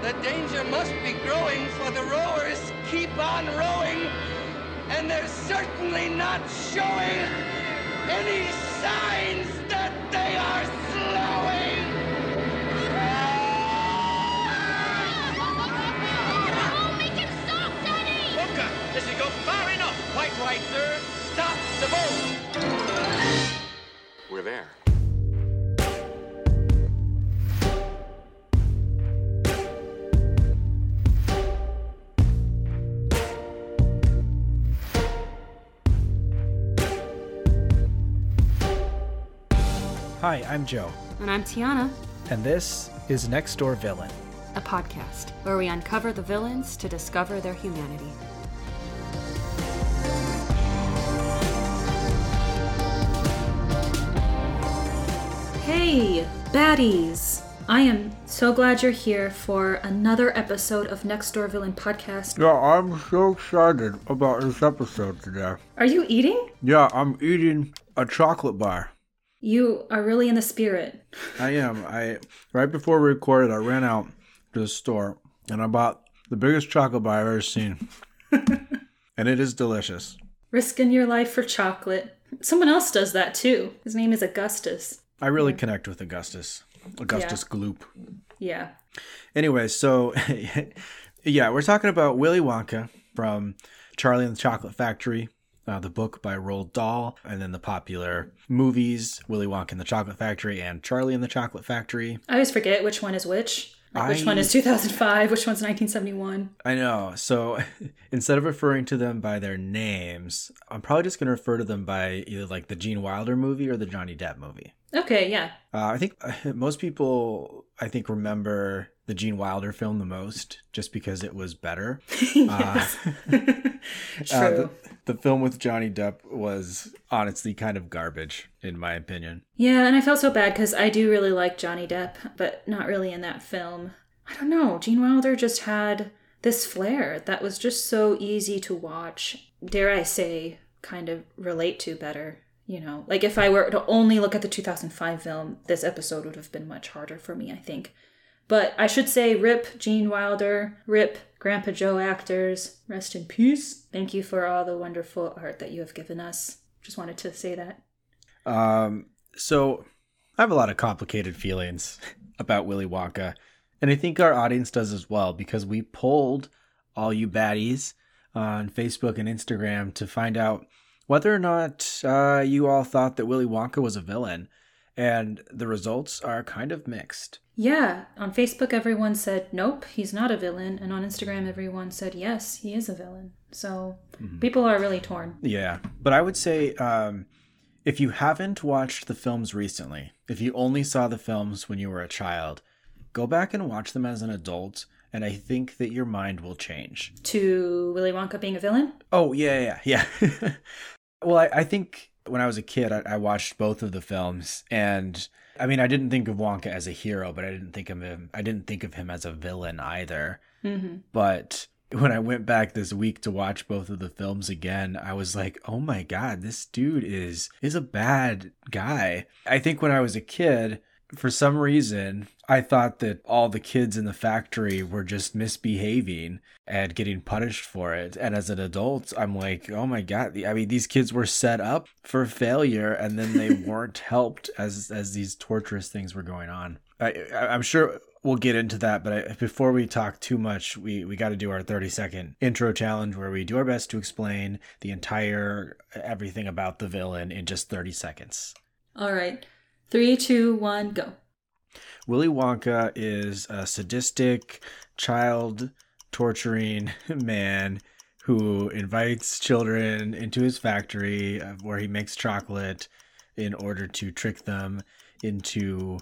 The danger must be growing, for the rowers keep on rowing, and they're certainly not showing any signs that they are slowing. Oh, make him stop, Daddy! Wonka, this has gone far enough. Quite right, sir. Stop the boat. We're there. Hi, I'm Joe, And I'm Tiana, and this is Next Door Villain. a podcast where we uncover the villains to discover their humanity. Hey, baddies! I am so glad you're here for another episode of Next Door Villain podcast. Yeah, I'm so excited about this episode today. Are you eating? Yeah, I'm eating a chocolate bar. You are really in the spirit. I am. Right before we recorded, I ran out to the store and I bought the biggest chocolate bar I've ever seen. And it is delicious. Risking your life for chocolate. Someone else does that too. His name is Augustus. I really connect with Augustus Gloop. Yeah. Anyway, so yeah, we're talking about Willy Wonka from Charlie and the Chocolate Factory, the book by Roald Dahl, and then the popular movies, Willy Wonka and the Chocolate Factory and Charlie and the Chocolate Factory. I always forget which one is which. Like which one is 2005, which one's 1971. I know. So instead of referring to them by their names, I'm probably just going to refer to them by either like the Gene Wilder movie or the Johnny Depp movie. Okay, yeah. I think most people, remember the Gene Wilder film the most just because it was better. Yes. True. The film with Johnny Depp was honestly kind of garbage, in my opinion. Yeah, and I felt so bad because I do really like Johnny Depp, but not really in that film. I don't know. Gene Wilder just had this flair that was just so easy to watch. Dare I say, kind of relate to better. You know, like if I were to only look at the 2005 film, this episode would have been much harder for me, I think. But I should say, rip Gene Wilder, rip Grandpa Joe actors, rest in peace. Thank you for all the wonderful art that you have given us. Just wanted to say that. So I have a lot of complicated feelings about Willy Wonka, and I think our audience does as well, because we polled all you baddies on Facebook and Instagram to find out whether or not you all thought that Willy Wonka was a villain, and the results are kind of mixed. Yeah, on Facebook everyone said, nope, he's not a villain, and on Instagram everyone said, yes, he is a villain. So people are really torn. Yeah, but I would say if you haven't watched the films recently, if you only saw the films when you were a child, go back and watch them as an adult, and I think that your mind will change. To Willy Wonka being a villain? Oh, yeah. Well, I think when I was a kid, I watched both of the films, and I mean, I didn't think of Wonka as a hero, but I didn't think of him as a villain either. Mm-hmm. But when I went back this week to watch both of the films again, I was like, oh my God, this dude is a bad guy. I think when I was a kid, for some reason, I thought that all the kids in the factory were just misbehaving and getting punished for it. And as an adult, I'm like, oh my God. I mean, these kids were set up for failure, and then they weren't helped as these torturous things were going on. I'm sure we'll get into that, but before we talk too much, we got to do our 30-second intro challenge where we do our best to explain the entire everything about the villain in just 30 seconds. All right. 3, 2, 1, go. Willy Wonka is a sadistic, child-torturing man who invites children into his factory where he makes chocolate in order to trick them into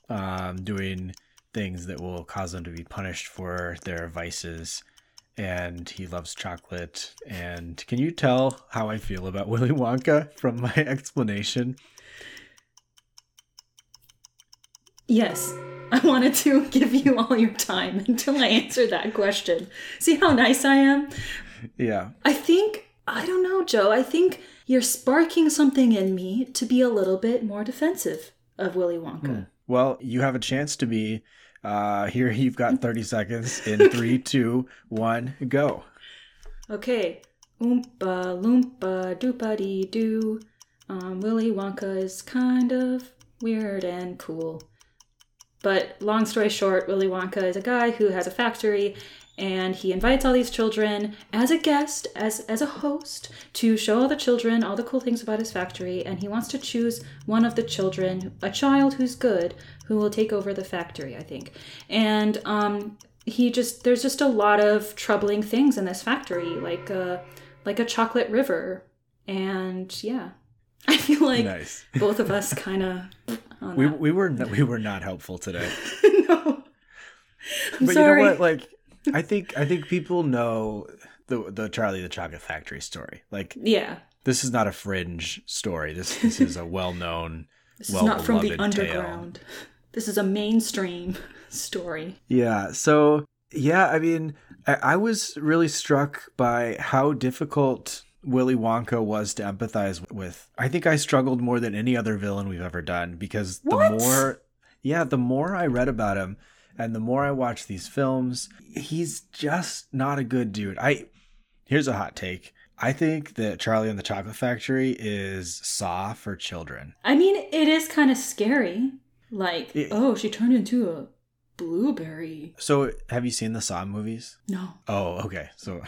doing things that will cause them to be punished for their vices. And he loves chocolate. And can you tell how I feel about Willy Wonka from my explanation? Yes, I wanted to give you all your time until I answered that question. See how nice I am? Yeah. I don't know, Joe. I think you're sparking something in me to be a little bit more defensive of Willy Wonka. Well, you have a chance to be Here you've got 30 seconds in 3, 2, 1, go. Okay. Oompa loompa doopity doo. Willy Wonka is kind of weird and cool. But long story short, Willy Wonka is a guy who has a factory, and he invites all these children as a guest, as a host, to show all the children all the cool things about his factory, and he wants to choose one of the children, a child who's good, who will take over the factory, I think. And there's just a lot of troubling things in this factory, like a chocolate river. And yeah, I feel like Nice. both of us kind of... We were not helpful today. No. I'm But sorry. you know what? Like, I think people know the Charlie the Chocolate Factory story. Like, Yeah. this is not a fringe story. This is a well-known, This is not from the well-beloved tale. underground. This is a mainstream story. Yeah. So, yeah, I mean, I was really struck by how difficult Willy Wonka was to empathize with. I think I struggled more than any other villain we've ever done, because What? the more I read about him and the more I watched these films, he's just not a good dude. Here's a hot take. I think that Charlie and the Chocolate Factory is Saw for children. I mean, it is kind of scary. Like, she turned into a blueberry. So, have you seen the Saw movies? No. Oh, okay.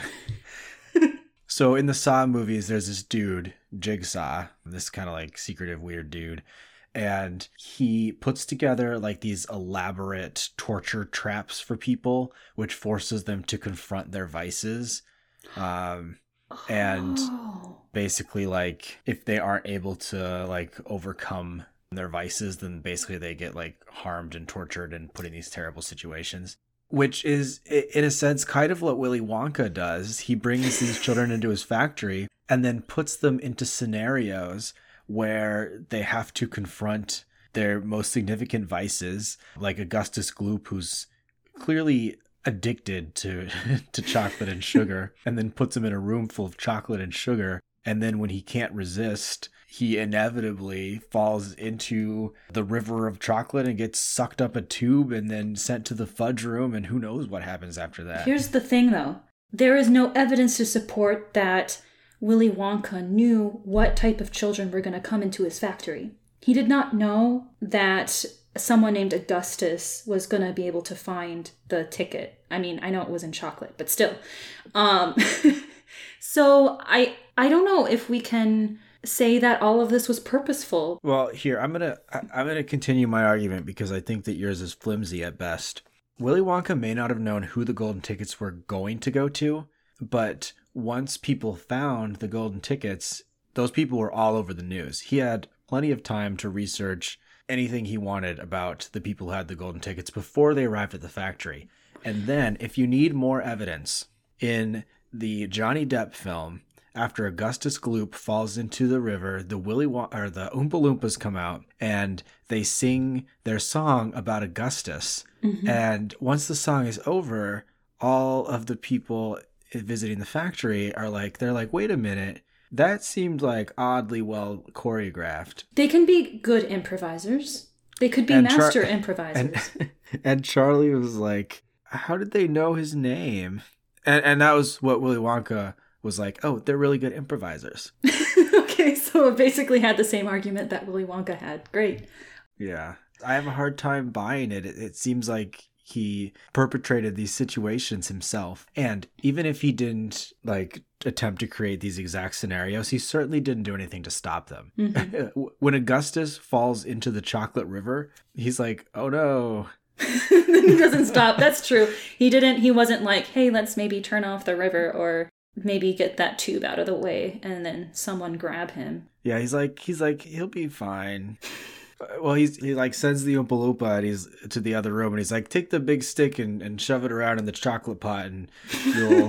So in the Saw movies, there's this dude, Jigsaw, this kind of like secretive, weird dude. And he puts together like these elaborate torture traps for people, which forces them to confront their vices. And Oh. basically, like, if they aren't able to like overcome their vices, then basically they get like harmed and tortured and put in these terrible situations. Which is, in a sense, kind of what Willy Wonka does. He brings these children into his factory and then puts them into scenarios where they have to confront their most significant vices, like Augustus Gloop, who's clearly addicted to chocolate and sugar, and then puts him in a room full of chocolate and sugar. And then when he can't resist, he inevitably falls into the river of chocolate and gets sucked up a tube and then sent to the fudge room, and who knows what happens after that. Here's the thing, though. There is no evidence to support that Willy Wonka knew what type of children were going to come into his factory. He did not know that someone named Augustus was going to be able to find the ticket. I mean, I know it was in chocolate, but still. So I don't know if we can say that all of this was purposeful. Well, here, I'm gonna continue my argument because I think that yours is flimsy at best. Willy Wonka may not have known who the golden tickets were going to go to, but once people found the golden tickets, those people were all over the news. He had plenty of time to research anything he wanted about the people who had the golden tickets before they arrived at the factory. And then, if you need more evidence, in the Johnny Depp film, after Augustus Gloop falls into the river, the Oompa Loompas come out and they sing their song about Augustus. Mm-hmm. And once the song is over, all of the people visiting the factory they're like, wait a minute, that seemed like oddly well choreographed. They can be good improvisers. They could be master improvisers. And Charlie was like, how did they know his name? And that was what Willy Wonka was like, oh, they're really good improvisers. Okay, so it basically had the same argument that Willy Wonka had. Great. Yeah. I have a hard time buying it. It seems like he perpetrated these situations himself. And even if he didn't attempt to create these exact scenarios, he certainly didn't do anything to stop them. Mm-hmm. When Augustus falls into the chocolate river, he's like, oh no. Then he doesn't stop. That's true. He wasn't like, hey, let's maybe turn off the river or maybe get that tube out of the way and then someone grab him. Yeah, he's like, he'll be fine. Well, he sends the Oompa Loompa and he's to the other room and he's like, take the big stick and shove it around in the chocolate pot and you'll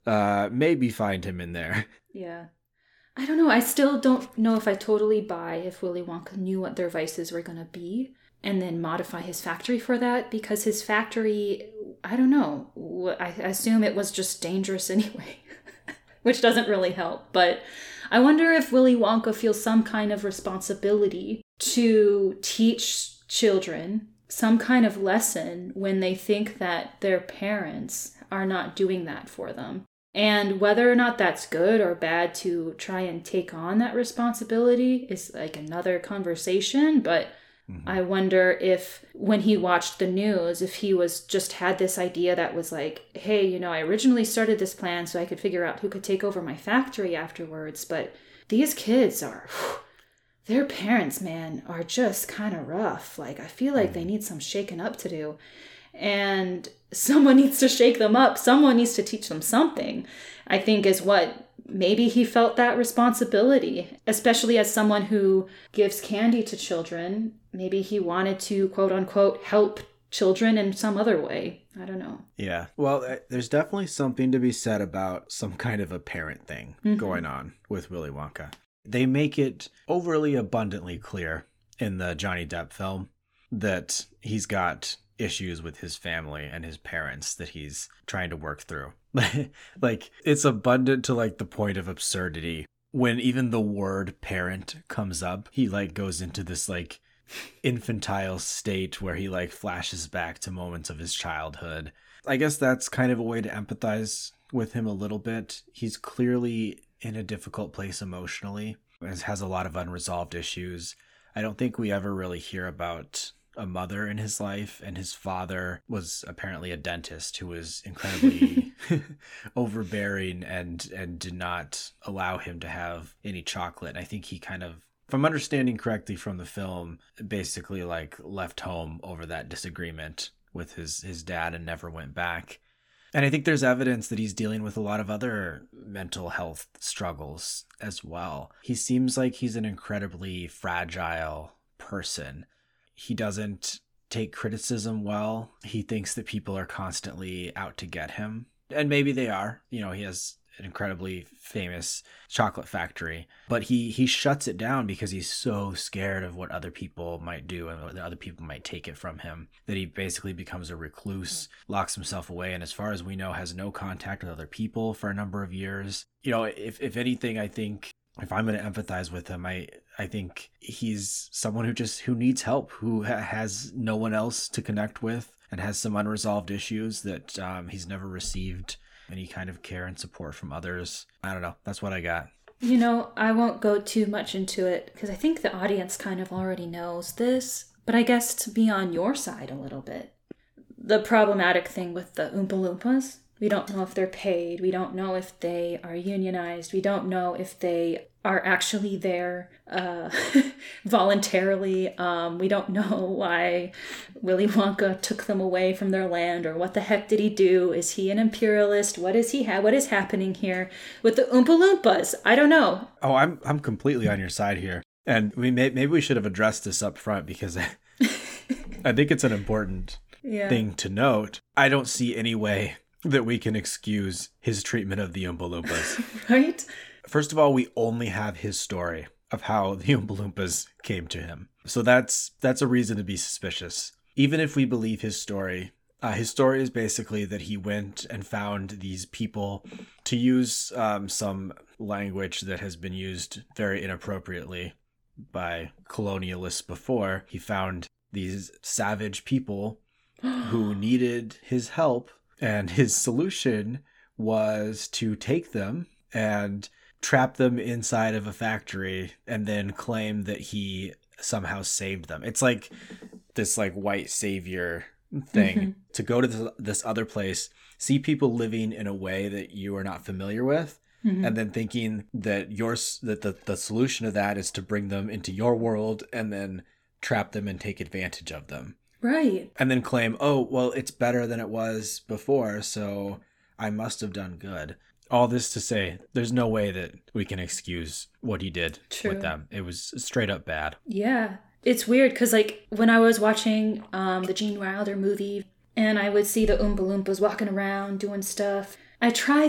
maybe find him in there. Yeah. I don't know. I still don't know if I totally buy if Willy Wonka knew what their vices were going to be and then modify his factory for that, because his factory, I don't know. I assume it was just dangerous anyway, which doesn't really help. But I wonder if Willy Wonka feels some kind of responsibility to teach children some kind of lesson when they think that their parents are not doing that for them. And whether or not that's good or bad to try and take on that responsibility is like another conversation. But I wonder if when he watched the news, if he was just had this idea that was like, hey, you know, I originally started this plan so I could figure out who could take over my factory afterwards. But these kids are, their parents, man, are just kind of rough. Like, I feel like they need some shaking up to do. And someone needs to shake them up. Someone needs to teach them something, I think, is what maybe he felt that responsibility, especially as someone who gives candy to children. Maybe he wanted to, quote unquote, help children in some other way. I don't know. Yeah. Well, there's definitely something to be said about some kind of a parent thing going on with Willy Wonka. They make it overly abundantly clear in the Johnny Depp film that he's got issues with his family and his parents that he's trying to work through. Like, it's abundant to like the point of absurdity. When even the word parent comes up, he like goes into this like infantile state where he like flashes back to moments of his childhood. I guess that's kind of a way to empathize with him a little bit. He's clearly in a difficult place emotionally, has a lot of unresolved issues. I don't think we ever really hear about a mother in his life, and his father was apparently a dentist who was incredibly overbearing and did not allow him to have any chocolate. I think he kind of, if I'm understanding correctly from the film, basically like left home over that disagreement with his dad and never went back. And I think there's evidence that he's dealing with a lot of other mental health struggles as well. He seems like he's an incredibly fragile person. He doesn't take criticism well. He thinks that people are constantly out to get him. And maybe they are. You know, he has an incredibly famous chocolate factory. But he shuts it down because he's so scared of what other people might do and what other people might take it from him, that he basically becomes a recluse, locks himself away, and as far as we know, has no contact with other people for a number of years. You know, if anything, I think if I'm going to empathize with him, I think he's someone who needs help, who has no one else to connect with and has some unresolved issues that he's never received any kind of care and support from others. I don't know. That's what I got. You know, I won't go too much into it because I think the audience kind of already knows this, but I guess to be on your side a little bit. The problematic thing with the Oompa Loompas, we don't know if they're paid. We don't know if they are unionized. We don't know if they are actually there voluntarily. We don't know why Willy Wonka took them away from their land, or what the heck did he do? Is he an imperialist? What is he what is happening here with the Oompa Loompas? I don't know. Oh, I'm completely on your side here. And maybe we should have addressed this up front because I think it's an important thing to note. I don't see any way that we can excuse his treatment of the Oompa Loompas. Right? First of all, we only have his story of how the Oompa Loompas came to him. So that's a reason to be suspicious. Even if we believe his story is basically that he went and found these people, to use some language that has been used very inappropriately by colonialists before. He found these savage people who needed his help, and his solution was to take them and trap them inside of a factory and then claim that he somehow saved them. It's like this like white savior thing, to go to this other place, see people living in a way that you are not familiar with, and then thinking that the solution to that is to bring them into your world and then trap them and take advantage of them. Right. And then claim, oh, well, it's better than it was before, so I must have done good. All this to say, there's no way that we can excuse what he did with them. It was straight up bad. Yeah. It's weird because, like, when I was watching the Gene Wilder movie and I would see the Oompa Loompas walking around doing stuff, I tried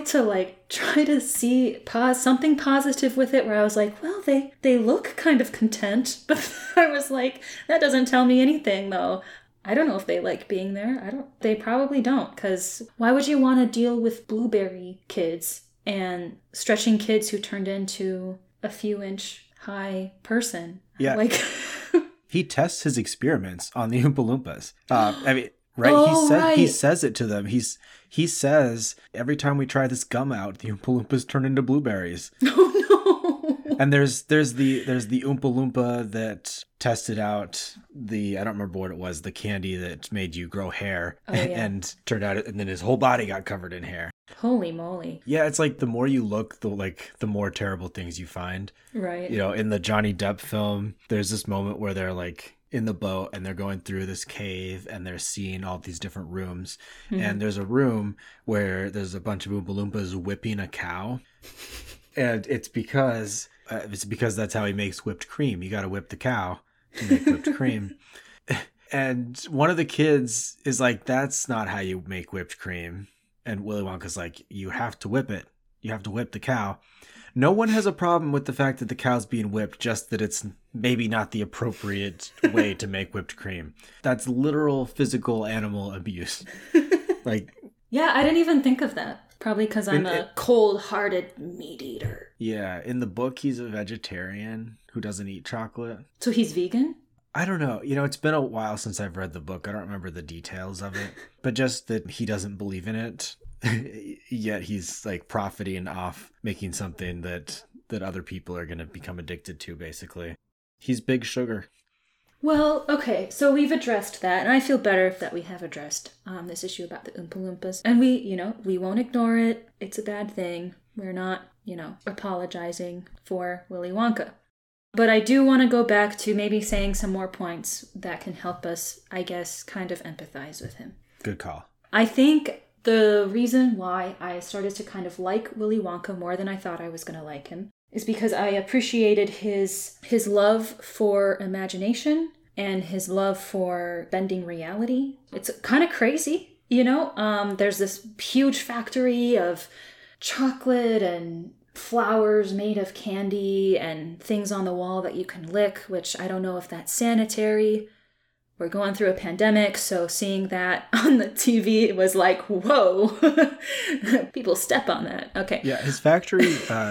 to see something positive with it, where I was like, well, they look kind of content. But I was like, that doesn't tell me anything, though. I don't know if they like being there. They probably don't, because why would you want to deal with blueberry kids and stretching kids who turned into a few inch high person? Yeah. Like, He tests his experiments on the Oompa Loompas. I mean, right? Oh, He right. says it to them. He says, every time we try this gum out, the Oompa Loompas turn into blueberries. Oh no. And there's the Oompa Loompa that tested out I don't remember what it was, the candy that made you grow hair, Oh, yeah. and turned out, and then his whole body got covered in hair. Holy moly. Yeah, it's like the more you look, the more terrible things you find. Right. You know, in the Johnny Depp film, there's this moment where they're like in the boat and they're going through this cave and they're seeing all these different rooms. And there's a room where there's a bunch of Oompa Loompas whipping a cow. And it's because that's how he makes whipped cream. You got to whip the cow to make whipped cream. And one of the kids is like, that's not how you make whipped cream. And Willy Wonka's like, you have to whip it. You have to whip the cow. No one has a problem with the fact that the cow's being whipped, just that it's maybe not the appropriate way to make whipped cream. That's literal physical animal abuse. Like, Yeah, I didn't even think of that. Probably because I'm a cold-hearted meat eater. yeah, in the book, he's a vegetarian who doesn't eat chocolate. So he's vegan? I don't know. You know, it's been a while since I've read the book. I don't remember the details of it. But just that he doesn't believe in it, yet he's like profiting off making something that other people are going to become addicted to, basically. He's big sugar. Well, okay, so we've addressed that, and I feel better that we have addressed this issue about the Oompa Loompas. And we won't ignore it. It's a bad thing. We're not, apologizing for Willy Wonka. But I do want to go back to maybe saying some more points that can help us, I guess, kind of empathize with him. Good call. I think the reason why I started to kind of like Willy Wonka more than I thought I was going to like him is because I appreciated his love for imagination and his love for bending reality. It's kind of crazy, There's this huge factory of chocolate and flowers made of candy and things on the wall that you can lick, which I don't know if that's sanitary. We're going through a pandemic, so seeing that on the TV, it was like, whoa, people step on that. Okay. Yeah, his factory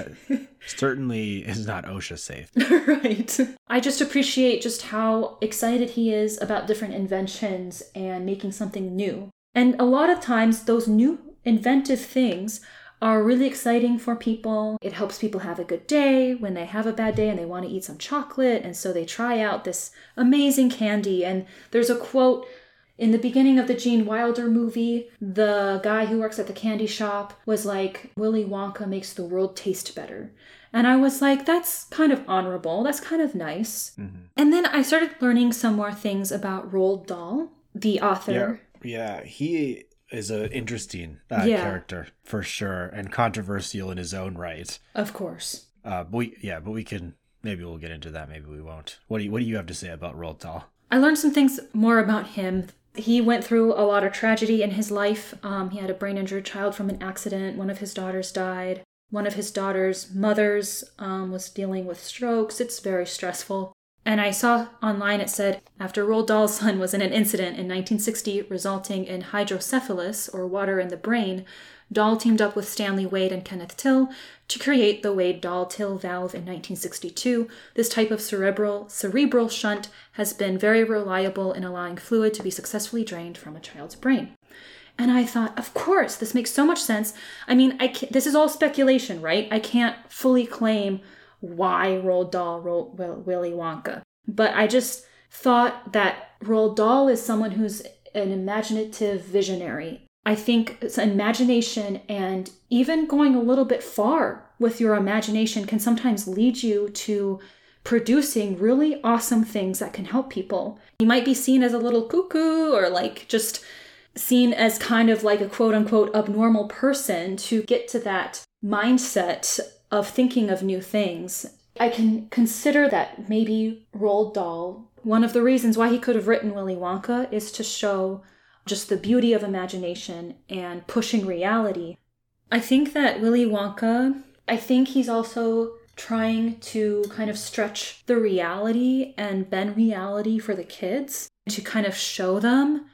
certainly is not OSHA safe. Right. I just appreciate just how excited he is about different inventions and making something new. And a lot of times, those new inventive things are really exciting for people. It helps people have a good day when they have a bad day and they want to eat some chocolate. And so they try out this amazing candy. And there's a quote in the beginning of the Gene Wilder movie. The guy who works at the candy shop was like, Willy Wonka makes the world taste better. And I was like, that's kind of honorable. That's kind of nice. Mm-hmm. And then I started learning some more things about Roald Dahl, the author. Yeah, he is an interesting character for sure, and controversial in his own right. Of course. But we can, maybe we'll get into that. Maybe we won't. What do you have to say about Roald Dahl? I learned some things more about him. He went through a lot of tragedy in his life. He had a brain-injured child from an accident. One of his daughters died. One of his daughter's mothers was dealing with strokes. It's very stressful. And I saw online it said, after Roald Dahl's son was in an incident in 1960 resulting in hydrocephalus, or water in the brain, Dahl teamed up with Stanley Wade and Kenneth Till to create the Wade-Dahl-Till valve in 1962. This type of cerebral shunt has been very reliable in allowing fluid to be successfully drained from a child's brain. And I thought, of course, this makes so much sense. I mean, this is all speculation, right? I can't fully claim why Roald Dahl wrote Willy Wonka. But I just thought that Roald Dahl is someone who's an imaginative visionary. I think it's imagination, and even going a little bit far with your imagination can sometimes lead you to producing really awesome things that can help people. You might be seen as a little cuckoo, or like just seen as kind of like a quote-unquote abnormal person to get to that mindset of thinking of new things. I can consider that maybe Roald Dahl, one of the reasons why he could have written Willy Wonka is to show just the beauty of imagination and pushing reality. I think that Willy Wonka, he's also trying to kind of stretch the reality and bend reality for the kids to kind of show them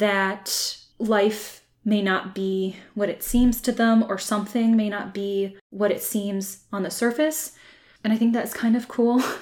that life may not be what it seems to them, or something may not be what it seems on the surface. And I think that's kind of cool.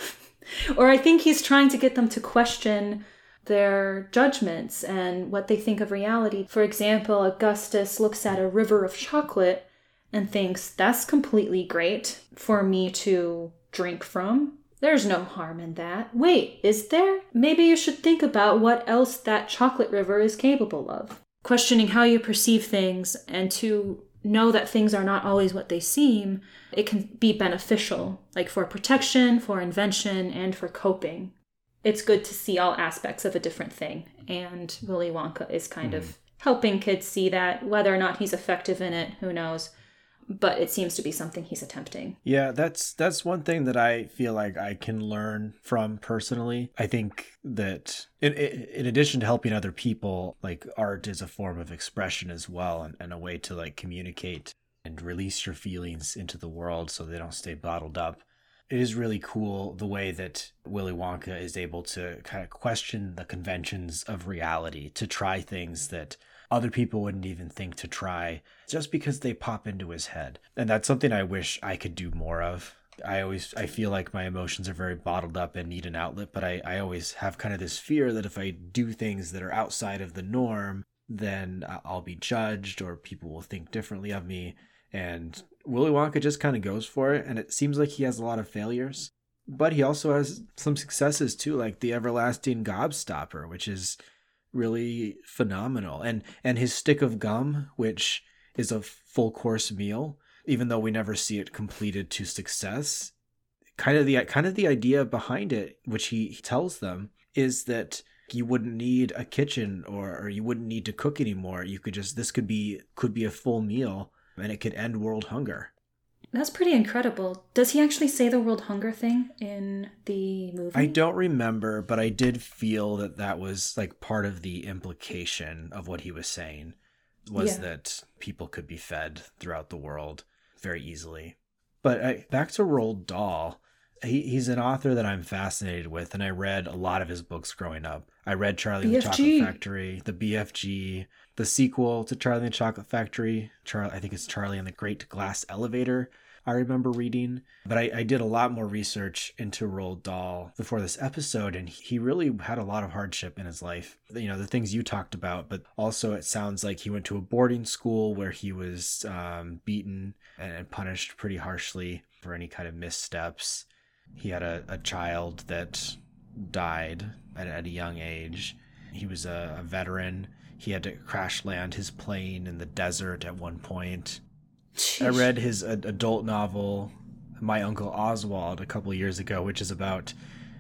Or I think he's trying to get them to question their judgments and what they think of reality. For example, Augustus looks at a river of chocolate and thinks, that's completely great for me to drink from. There's no harm in that. Wait, is there? Maybe you should think about what else that chocolate river is capable of. Questioning how you perceive things and to know that things are not always what they seem, it can be beneficial, like for protection, for invention, and for coping. It's good to see all aspects of a different thing, and Willy Wonka is kind of helping kids see that. Whether or not he's effective in it, who knows? But it seems to be something he's attempting. Yeah, that's one thing that I feel like I can learn from personally. I think that in addition to helping other people, like art is a form of expression as well, and a way to like communicate and release your feelings into the world so they don't stay bottled up. It is really cool the way that Willy Wonka is able to kind of question the conventions of reality, to try things that other people wouldn't even think to try just because they pop into his head. And that's something I wish I could do more of. I feel like my emotions are very bottled up and need an outlet, but I always have kind of this fear that if I do things that are outside of the norm, then I'll be judged or people will think differently of me. And Willy Wonka just kind of goes for it, and it seems like he has a lot of failures, but he also has some successes too, like the Everlasting Gobstopper, which is really phenomenal, and his stick of gum, which is a full course meal, even though we never see it completed to success. Kind of the idea behind it, which he tells them, is that you wouldn't need a kitchen or you wouldn't need to cook anymore. You could just, this could be a full meal, and it could end world hunger. That's pretty incredible. Does he actually say the world hunger thing in the movie? I don't remember, but I did feel that was like part of the implication of what he was saying, was that people could be fed throughout the world very easily. But back to Roald Dahl, he's an author that I'm fascinated with, and I read a lot of his books growing up. I read Charlie and the Chocolate Factory, the BFG, the sequel to Charlie and the Chocolate Factory. I think it's Charlie and the Great Glass Elevator, I remember reading. But I did a lot more research into Roald Dahl before this episode, and he really had a lot of hardship in his life. You know, the things you talked about, but also it sounds like he went to a boarding school where he was beaten and punished pretty harshly for any kind of missteps. He had a child that died at a young age. He was a veteran. He had to crash land his plane in the desert at one point. Jeez. I read his adult novel, My Uncle Oswald, a couple of years ago, which is about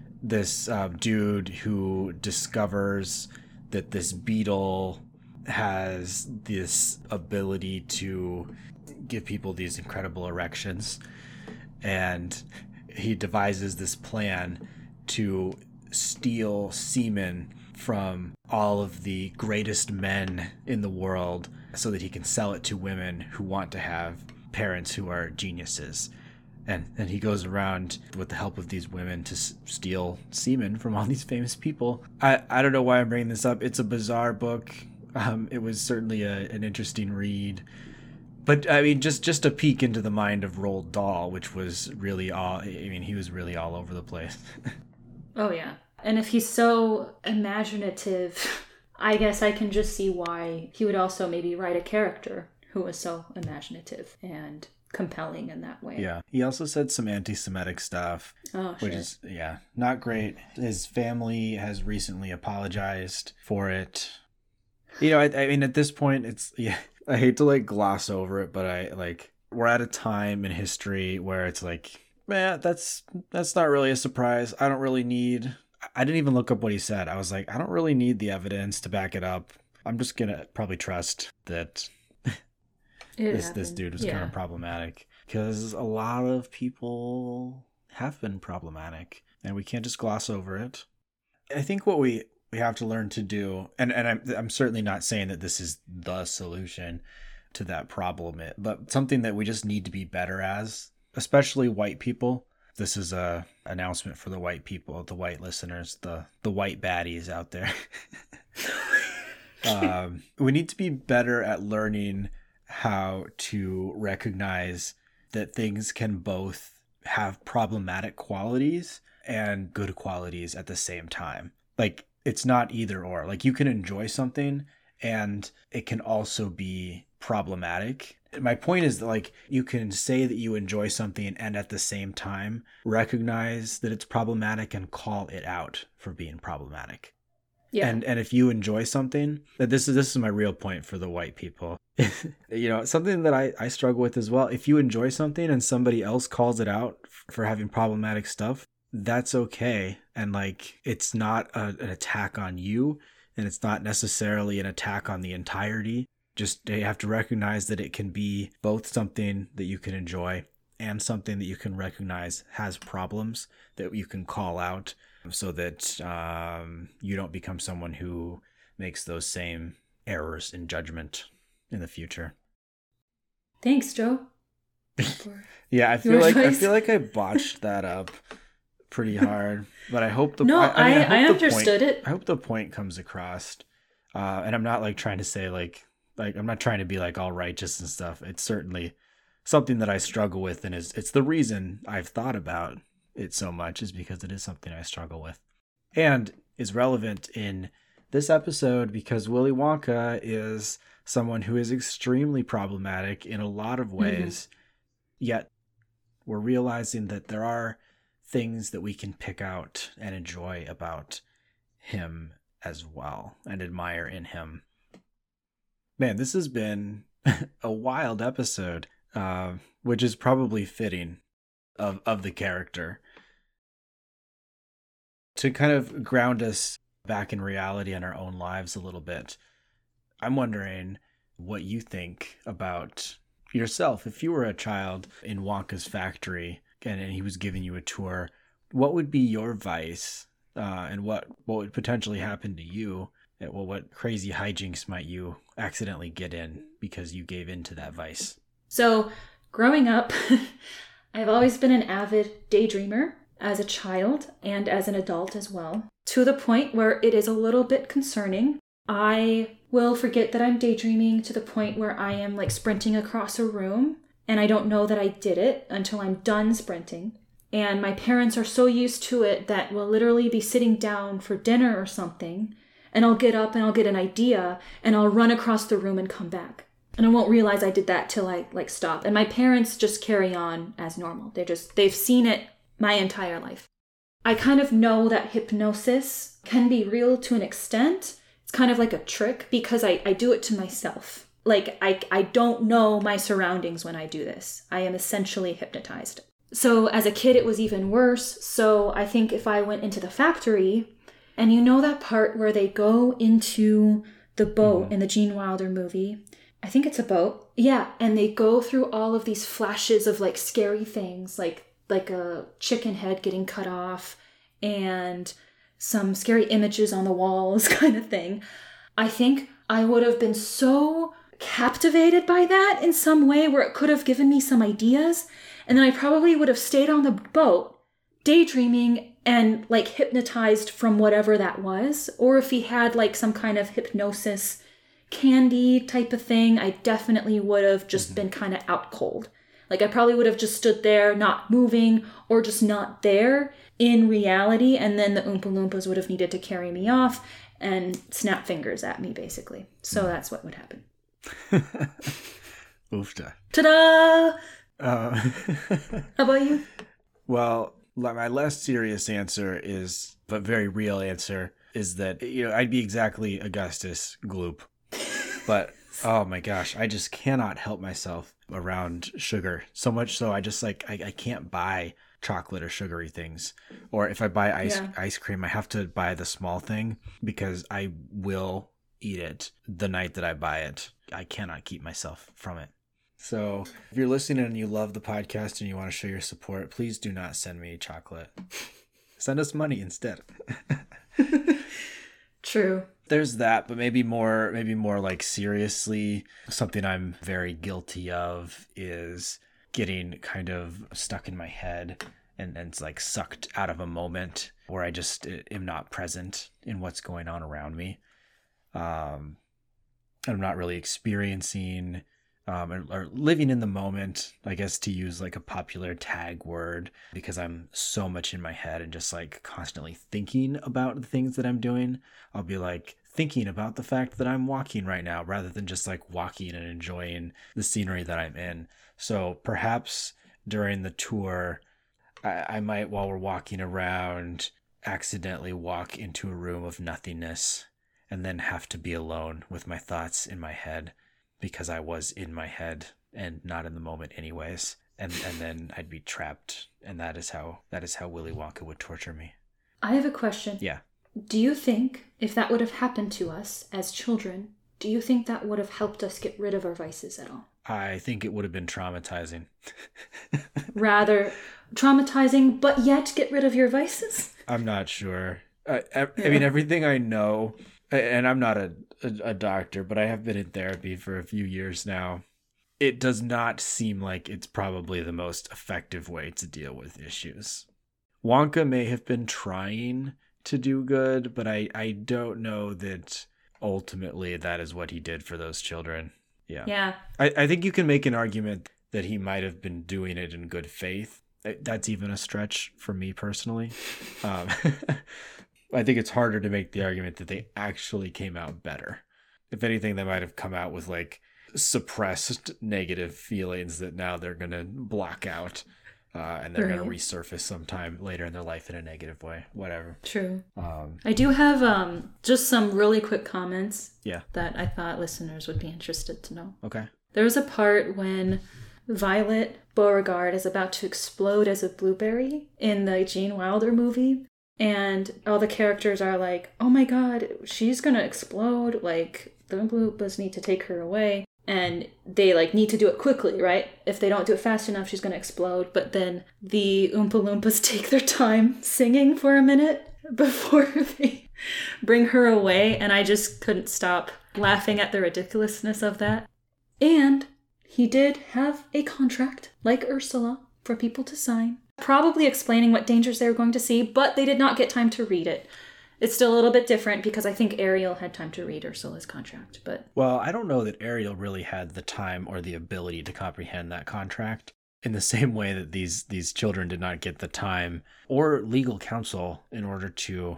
this dude who discovers that this beetle has this ability to give people these incredible erections. And he devises this plan to steal semen from all of the greatest men in the world so that he can sell it to women who want to have parents who are geniuses. And he goes around with the help of these women to steal semen from all these famous people. I don't know why I'm bringing this up. It's a bizarre book. It was certainly an interesting read. But I mean, just a peek into the mind of Roald Dahl, which was really he was really all over the place. Oh, yeah. And if he's so imaginative, I guess I can just see why he would also maybe write a character who was so imaginative and compelling in that way. Yeah. He also said some anti-Semitic stuff, which is, not great. His family has recently apologized for it. You know, I mean, at this point, I hate to like gloss over it, but we're at a time in history where it's like, man, that's not really a surprise. I didn't even look up what he said. I was like, I don't really need the evidence to back it up. I'm just going to probably trust that this dude was kind of problematic, because a lot of people have been problematic and we can't just gloss over it. I think what we have to learn to do, and I'm certainly not saying that this is the solution to that problem, but something that we just need to be better as, especially white people. This is a announcement for the white people, the white listeners, the white baddies out there. We need to be better at learning how to recognize that things can both have problematic qualities and good qualities at the same time. Like, it's not either or. Like, you can enjoy something and it can also be problematic. My point is that, like, you can say that you enjoy something and at the same time recognize that it's problematic and call it out for being problematic. Yeah. And if you enjoy something, that this is my real point for the white people. Something that I struggle with as well. If you enjoy something and somebody else calls it out for having problematic stuff, that's okay. And like, it's not an attack on you, and it's not necessarily an attack on the entirety. Just you have to recognize that it can be both something that you can enjoy and something that you can recognize has problems that you can call out, so that you don't become someone who makes those same errors in judgment in the future. Thanks, Joe. Yeah, I feel like I botched that up pretty hard, but I hope the I understood it. I hope the point comes across, and I'm not like trying to say like I'm not trying to be like all righteous and stuff. It's certainly something that I struggle with, and it's the reason I've thought about it so much is because it is something I struggle with, and is relevant in this episode because Willy Wonka is someone who is extremely problematic in a lot of ways, yet we're realizing that there are things that we can pick out and enjoy about him as well and admire in him. Man, this has been a wild episode, which is probably fitting of the character. To kind of ground us back in reality in our own lives a little bit, I'm wondering what you think about yourself. If you were a child in Wonka's factory and he was giving you a tour, what would be your vice, and what would potentially happen to you? Well, what crazy hijinks might you accidentally get in because you gave in to that vice? So, growing up, I've always been an avid daydreamer as a child and as an adult as well, to the point where it is a little bit concerning. I will forget that I'm daydreaming to the point where I am like sprinting across a room and I don't know that I did it until I'm done sprinting. And my parents are so used to it that we'll literally be sitting down for dinner or something, and I'll get up and I'll get an idea and I'll run across the room and come back. And I won't realize I did that till I stop. And my parents just carry on as normal. They've seen it my entire life. I kind of know that hypnosis can be real to an extent. It's kind of like a trick because I do it to myself. Like I don't know my surroundings when I do this. I am essentially hypnotized. So as a kid, it was even worse. So I think if I went into the factory, and you know that part where they go into the boat in the Gene Wilder movie, I think it's a boat. Yeah. And they go through all of these flashes of like scary things, like a chicken head getting cut off and some scary images on the walls kind of thing. I think I would have been so captivated by that in some way where it could have given me some ideas. And then I probably would have stayed on the boat daydreaming and like hypnotized from whatever that was. Or if he had like some kind of hypnosis candy type of thing, I definitely would have just been kind of out cold. Like I probably would have just stood there, not moving or just not there in reality. And then the Oompa Loompas would have needed to carry me off and snap fingers at me, basically. So that's what would happen. Oofta. Ta-da! How about you? Well, my less serious answer is, but very real answer, is that, I'd be exactly Augustus Gloop. But, oh my gosh, I just cannot help myself around sugar. So much so I just I can't buy chocolate or sugary things. Or if I buy ice cream, I have to buy the small thing because I will eat it the night that I buy it. I cannot keep myself from it. So if you're listening and you love the podcast and you want to show your support, please do not send me chocolate. Send us money instead. True. There's that, but maybe more like seriously, something I'm very guilty of is getting kind of stuck in my head and it's like sucked out of a moment where I just am not present in what's going on around me. I'm not really experiencing or living in the moment, I guess, to use like a popular tag word, because I'm so much in my head and just like constantly thinking about the things that I'm doing. I'll be like thinking about the fact that I'm walking right now rather than just like walking and enjoying the scenery that I'm in. So perhaps during the tour, I might, while we're walking around, accidentally walk into a room of nothingness and then have to be alone with my thoughts in my head, because I was in my head and not in the moment anyways. And then I'd be trapped. And that is how Willy Wonka would torture me. I have a question. Yeah. Do you think if that would have happened to us as children, do you think that would have helped us get rid of our vices at all? I think it would have been traumatizing. Rather traumatizing, but yet get rid of your vices? I'm not sure. I mean, everything I know, and I'm not a doctor, but I have been in therapy for a few years now. It does not seem like it's probably the most effective way to deal with issues. Wonka may have been trying to do good, but I don't know that ultimately that is what he did for those children. Yeah. I think you can make an argument that he might have been doing it in good faith. That's even a stretch for me personally. I think it's harder to make the argument that they actually came out better. If anything, they might have come out with like suppressed negative feelings that now they're going to block out. And they're going to resurface sometime later in their life in a negative way. Whatever. True. I do have just some really quick comments. Yeah. That I thought listeners would be interested to know. Okay. There was a part when Violet Beauregard is about to explode as a blueberry in the Gene Wilder movie. And all the characters are like, oh my god, she's going to explode. Like, the Oompa Loompas need to take her away. And they like need to do it quickly, right? If they don't do it fast enough, she's going to explode. But then the Oompa Loompas take their time singing for a minute before they bring her away. And I just couldn't stop laughing at the ridiculousness of that. And he did have a contract, like Ursula, for people to sign, probably explaining what dangers they were going to see, but they did not get time to read it. It's still a little bit different because I think Ariel had time to read Ursula's contract, but... Well, I don't know that Ariel really had the time or the ability to comprehend that contract in the same way that these children did not get the time or legal counsel in order to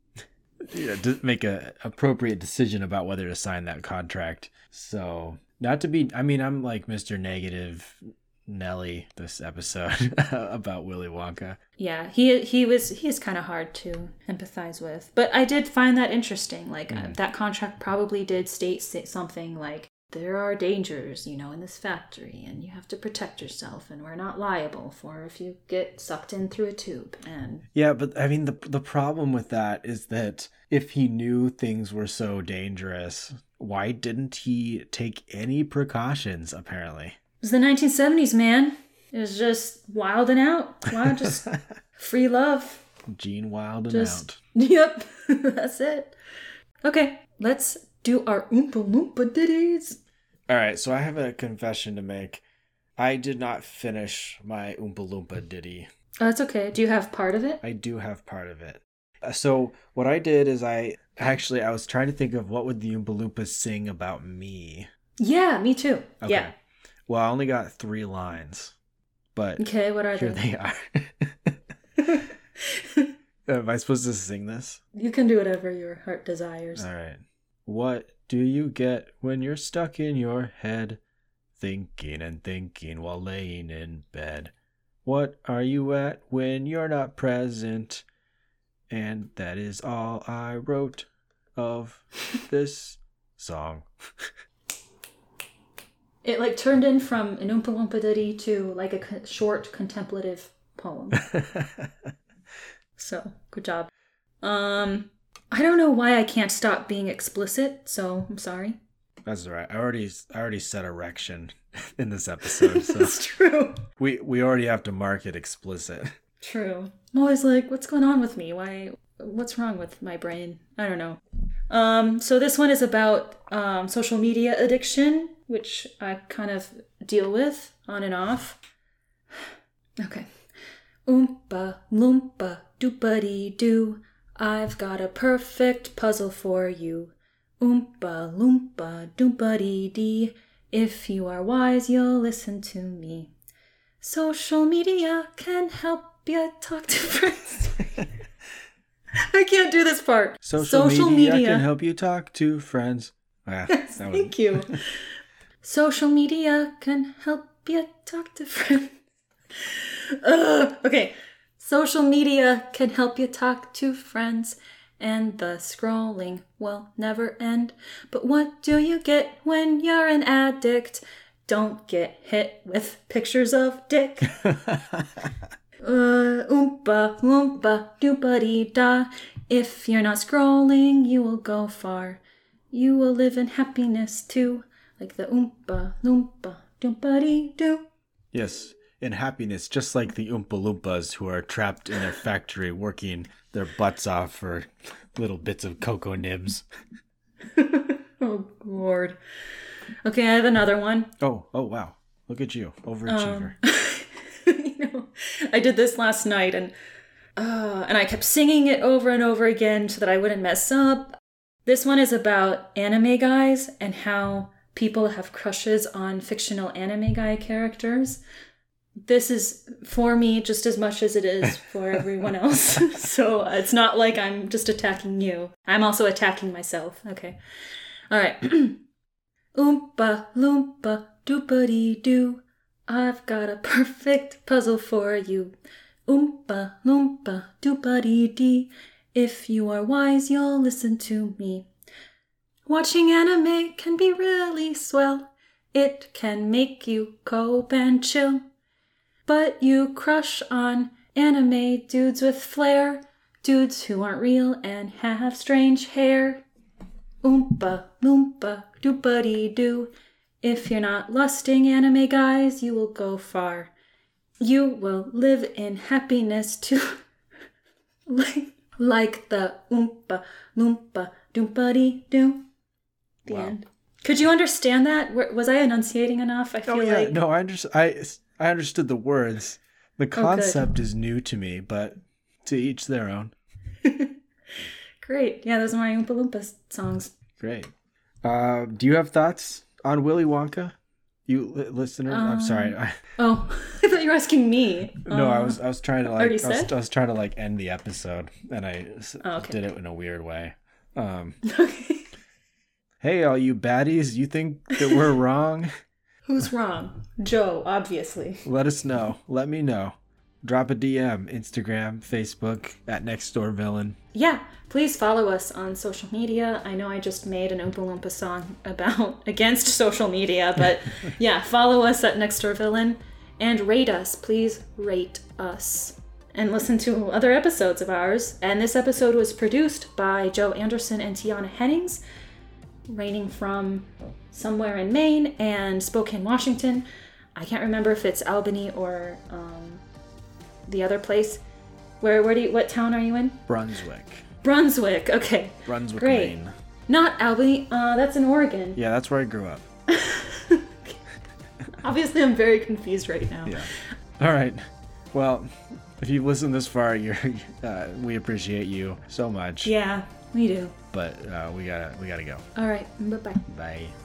make a appropriate decision about whether to sign that contract. So, not to be... I mean, I'm like Mr. Negative Nelly this episode about Willy Wonka. Yeah, he is kind of hard to empathize with. But I did find that interesting. Like, that contract probably did state something like, there are dangers, in this factory, and you have to protect yourself, and we're not liable for if you get sucked in through a tube. And yeah, but I mean, the problem with that is that if he knew things were so dangerous, why didn't he take any precautions, apparently? It was the 1970s, man. It was just wilding out. Wild, just free love. Gene wilding out. Yep, that's it. Okay, let's do our Oompa Loompa ditties. All right, so I have a confession to make. I did not finish my Oompa Loompa ditty. Oh, that's okay. Do you have part of it? I do have part of it. So what I did is I was trying to think of what would the Oompa Loompas sing about me. Yeah, me too. Okay. Yeah. Well, I only got 3 lines, but okay, what are here they? Are. Am I supposed to sing this? You can do whatever your heart desires. All right. What do you get when you're stuck in your head, thinking and thinking while laying in bed? What are you at when you're not present? And that is all I wrote of this song. It like turned in from an Oompa Loompa ditty to like a short contemplative poem. So, good job. I don't know why I can't stop being explicit, so I'm sorry. That's all right. I already said erection in this episode. So That's true. We already have to mark it explicit. True. I'm always like, what's going on with me? What's wrong with my brain? I don't know. So this one is about social media addiction, which I kind of deal with on and off. Okay. Oompa Loompa Doopity-doo, I've got a perfect puzzle for you. Oompa Loompa Doopity-dee, If you are wise, you'll listen to me. Social media can help you talk to friends. I can't do this part. Social media can help you talk to friends. Yes, thank you. Social media can help you talk to friends. Okay. Social media can help you talk to friends, and the scrolling will never end. But what do you get when you're an addict? Don't get hit with pictures of dick. Oompa, loompa, doopity-da. If you're not scrolling, you will go far. You will live in happiness too, like the Oompa, loompa, doopity-doo. Yes, in happiness, just like the Oompa Loompas who are trapped in a factory working their butts off for little bits of cocoa nibs. Oh, Lord. Okay, I have another one. Oh, wow. Look at you, overachiever. I did this last night, and I kept singing it over and over again so that I wouldn't mess up. This one is about anime guys and how people have crushes on fictional anime guy characters. This is for me just as much as it is for everyone else. So it's not like I'm just attacking you. I'm also attacking myself. Okay. All right. Oompa loompa doopity-doo. I've got a perfect puzzle for you. Oompa loompa doopity-dee. If you are wise, you'll listen to me. Watching anime can be really swell. It can make you cope and chill. But you crush on anime dudes with flair. Dudes who aren't real and have strange hair. Oompa loompa doopity-doo. If you're not lusting anime guys, you will go far. You will live in happiness too. like the Oompa Loompa Doopity-doo. The end. Could you understand that? Was I enunciating enough? I feel like... No, I understood the words. The concept is new to me, but to each their own. Great. Yeah, those are my Oompa Loompa songs. Great. Do you have thoughts on Willy Wonka? You listeners, I'm sorry. I thought you were asking me. No, I was trying to already said? I was trying to end the episode, and I did it in a weird way. Okay. Hey, all you baddies, you think that we're wrong? Who's wrong? Joe, obviously. Let us know. Let me know. Drop a DM, Instagram, Facebook, @NextDoorVillain. Yeah, please follow us on social media. I know I just made an Oompa Loompa song against social media, but yeah, follow us @NextDoorVillain and rate us. Please rate us. And listen to other episodes of ours. And this episode was produced by Joe Anderson and Tiana Hennings, raining from somewhere in Maine and Spokane, Washington. I can't remember if it's Albany or the other place. What town are you in? Brunswick, okay. Brunswick, great. Maine. Not Albany, that's in Oregon. Yeah, that's where I grew up. Obviously, I'm very confused right now. Yeah. All right. Well, if you've listened this far, we appreciate you so much. Yeah, we do. But we gotta go. All right, bye-bye. Bye.